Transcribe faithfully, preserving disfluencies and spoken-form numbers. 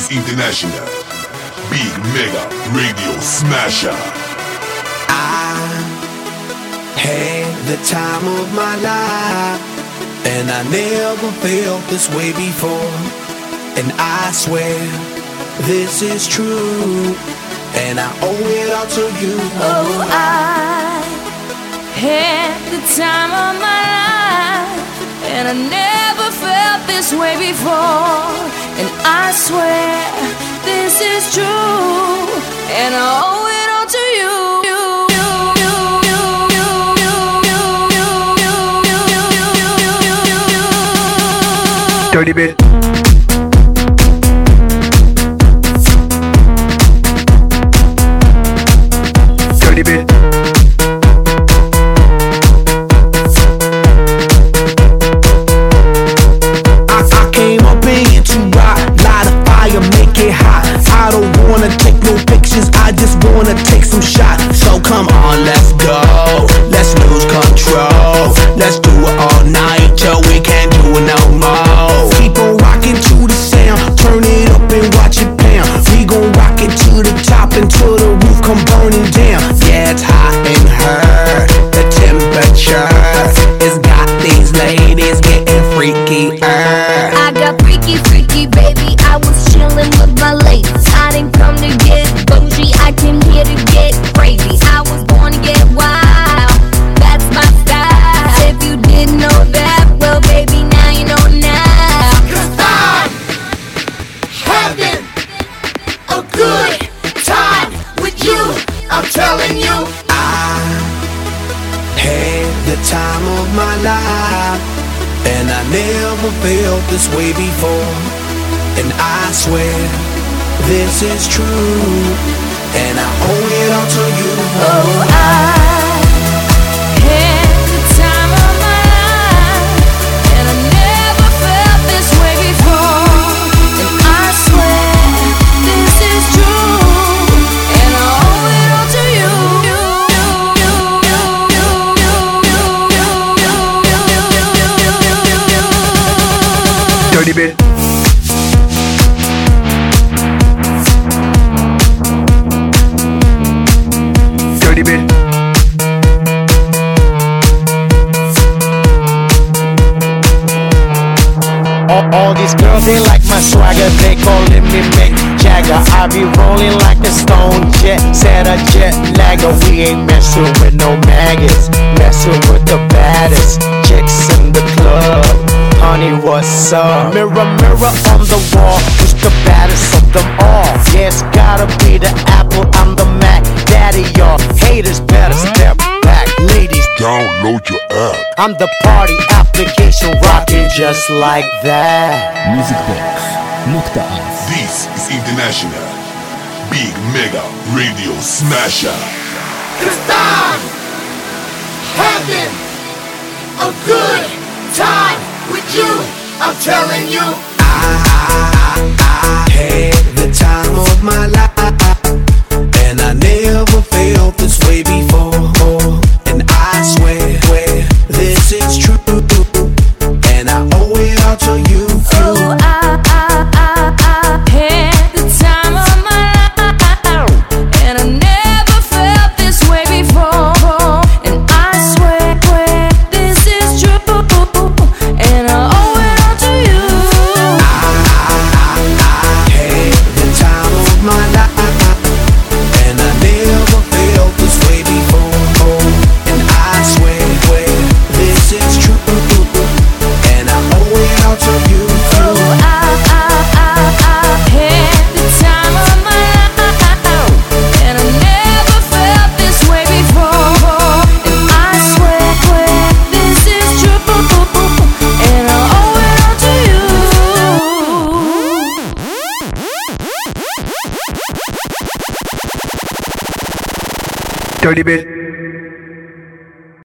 is International Big Mega Radio Smasher. I had the time of my life, and I never felt this way before. And I swear this is true, and I owe it all to you. Oh, I had the time of my life, and I never felt this way before. And I swear this is true, and I owe it all to you. Dirty bit. Dirty bit. I, I came up in here to rock, light a fire, make it hot. I don't wanna take no pictures, I just wanna take some shots. So come on, let's go, let's lose control. Let's do it all night till we can't do it no more. Keep on rocking to the sound, turn it up and watch it pound. We gon' rock it to the top until the roof come burning down. Yeah, it's hot in her, the temperature has got these ladies getting freaky. I got freaky, freaky, baby. I was chillin' with my ladies. I didn't come to get bougie, I came here to get crazy. I was born to get wild, that's my style. If you didn't know that, well, baby, now you know now. 'Cause I'm having a good time with you, I'm telling you. I had the time of my life, and I never felt this way before. And I swear this is true, and I owe it all to you. Oh, I had the time of my life, and I never felt this way before. And I swear this is true, and I owe it all to you. Dirty bit. Dirty bit. All, all these girls, they like my swagger, they calling me Mick Jagger. I be rolling like a stone jet, set a jet lagger. We ain't messing with no maggots, messing with the baddest chicks in the club. Honey, what's up? Mirror, mirror on the wall, who's the baddest of them all? Yeah, it's gotta be the Apple, I'm the Mac Daddy, y'all haters better step back. Ladies, Download your app. I'm the party application rocking just like that. Music Box نقطة آس. This is International Big Mega Radio Smasher. 'Cause I'm having a good time with you, I'm telling you. I, I, I had the time of my life, and I never felt this way before. And I swear, swear this is true, and I owe it all to you. Oh, I, I, I, I had the time of my life, and I never felt this way before. And I swear, swear this is true, and I owe it all to you. I, I, I had the time of my life, and I never felt this way before. And I swear, swear this is true, and I owe it all to you. Oh, I, I, I, I had the time of my life, and I never felt this way before. And I swear, swear this is true, and I owe it all to you. Dirty bit.